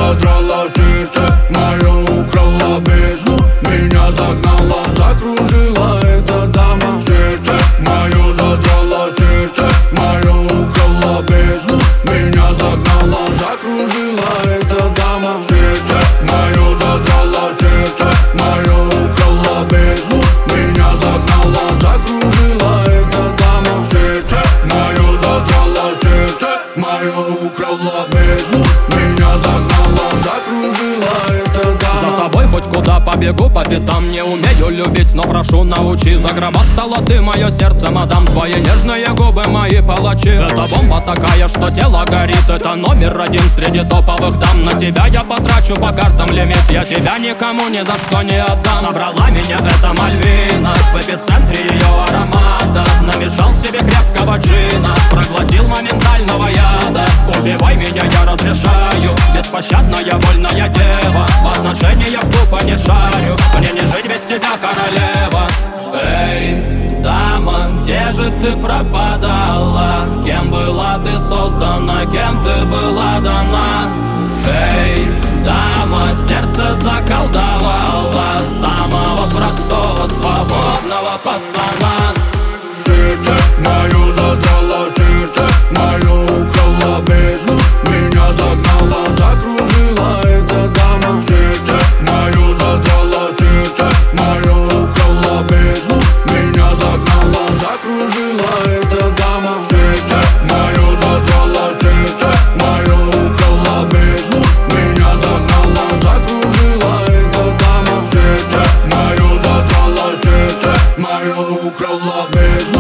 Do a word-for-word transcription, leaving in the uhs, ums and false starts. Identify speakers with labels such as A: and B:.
A: задрала сердце, мое украла бездну. Меня загнала, закружила эта дама. Сердце мое задрала, сердце мое украла бездну. Меня загнала, закружила эта дама. Сердце мое задрала, сердце мое украла бездну. Меня загнала, закружила эта дама. Сердце мое задрала, сердце мое украла бездну. Меня загнала, закружила эта дама.
B: За тобой хоть куда побегу по пятам. Не умею любить, но прошу, научи. Загробастала ты мое сердце, мадам. Твои нежные губы, мои палачи. Это бомба такая, что тело горит. Это номер один среди топовых дам. На тебя я потрачу по картам лимит. Я тебя никому ни за что не отдам. Собрала меня эта Мальвина в эпицентре ее аромата. Намешал себе крепкого джина, проглотил моментального яда. Убивай меня, я разрешаю. Беспощадная, вольная дева. В отношениях тупо не шарю. Мне не жить без тебя, королева. Эй, дама, где же ты пропадала? Кем была ты создана, кем ты была дана? Эй, дама, сердце заколдовала самого простого, свободного пацана.
A: Сердце мое задрала, сердце мое украла бездну. Меня загнала, закружила эта дама. Сердце мое задрала, сердце мое украла бездну. Меня загнала, закружила эта дама. Сердце мое задрала, сердце мое украла бездну. Меня загнала, закружила эта дама. Сердце мое задрала, сердце мое украла бездну.